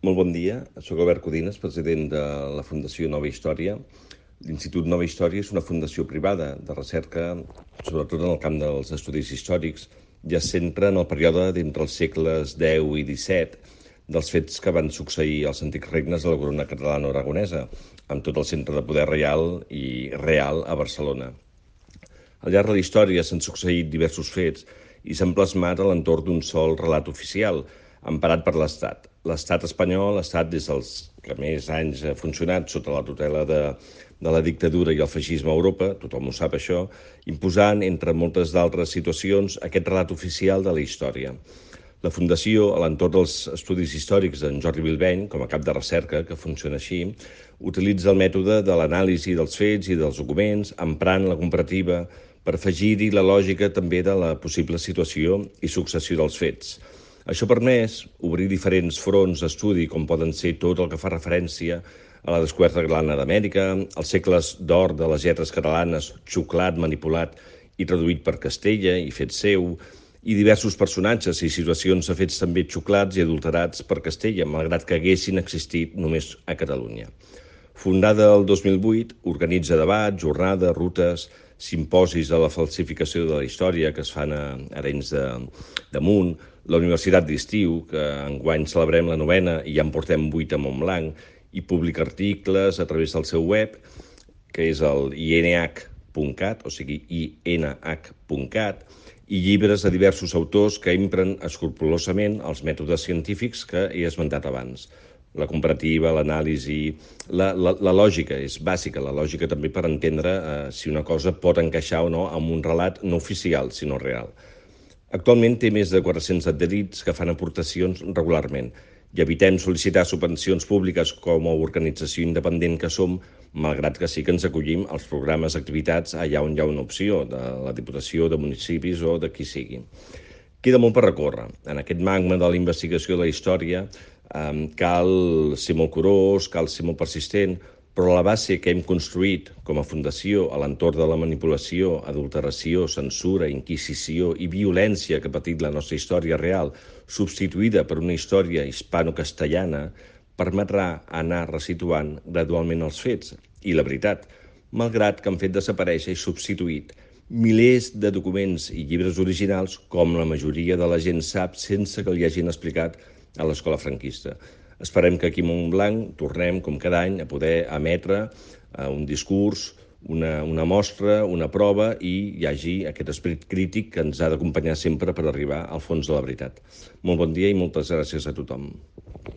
Molt bon dia, soc Albert Codines, president de la Fundació Nova Història. L'Institut Nova Història és una fundació privada de recerca, sobretot en el camp dels estudis històrics, i es centra en el període d'entre els segles X i XVII, dels fets que van succeir als antics regnes de la corona catalana-aragonesa, amb tot el centre de poder reial i real a Barcelona. Al llarg de la història s'han succeït diversos fets i s'han plasmat a l'entorn d'un sol relat oficial, emparat per l'Estat. L'Estat espanyol ha estat, des dels que més anys ha funcionat sota la tutela de la dictadura i el feixisme a Europa, tothom ho sap això, imposant, entre moltes d'altres situacions, aquest relat oficial de la història. La Fundació, a l'entorn dels estudis històrics d'en Jordi Bilbeny, com a cap de recerca, que funciona així, utilitza el mètode de l'anàlisi dels fets i dels documents, emprant la comparativa per afegir-hi la lògica també de la possible situació i successió dels fets. Això ha permès obrir diferents fronts d'estudi, com poden ser tot el que fa referència a la descoberta catalana d'Amèrica, els segles d'or de les lletres catalanes, xuclat, manipulat i traduït per Castella i fet seu, i diversos personatges i situacions de fets també xuclats i adulterats per Castella, malgrat que haguessin existit només a Catalunya. Fundada el 2008, organitza debats, jornades, rutes, simposis de la falsificació de la història que es fan a Arenys de Munt, la Universitat d'Estiu, que enguany celebrem la 9ª i ja en portem 8 a Montblanc, i publica articles a través del seu web, que és el INH.cat, o sigui, INH.cat, i llibres de diversos autors que empren escrupolosament els mètodes científics que he esmentat abans. La comparativa, l'anàlisi, la lògica és bàsica, la lògica també per entendre si una cosa pot encaixar o no amb un relat no oficial, sinó real. Actualment té més de 400 adherits que fan aportacions regularment i evitem sol·licitar subvencions públiques com a organització independent que som, malgrat que sí que ens acollim als programes d'activitats allà on hi ha una opció, de la Diputació, de municipis o de qui sigui. Queda molt per recórrer. En aquest magma de la investigació de la història cal ser molt curós, cal ser molt persistent, però la base que hem construït com a fundació a l'entorn de la manipulació, adulteració, censura, inquisició i violència que ha patit la nostra història real, substituïda per una història hispano-castellana, permetrà anar resituant gradualment els fets i la veritat, malgrat que han fet desaparèixer i substituït milers de documents i llibres originals, com la majoria de la gent sap sense que li hagin explicat a l'escola franquista. Esperem que aquí a Montblanc tornem, com cada any, a poder emetre un discurs, una mostra, una prova i hi hagi aquest esperit crític que ens ha d'acompanyar sempre per arribar al fons de la veritat. Molt bon dia i moltes gràcies a tothom.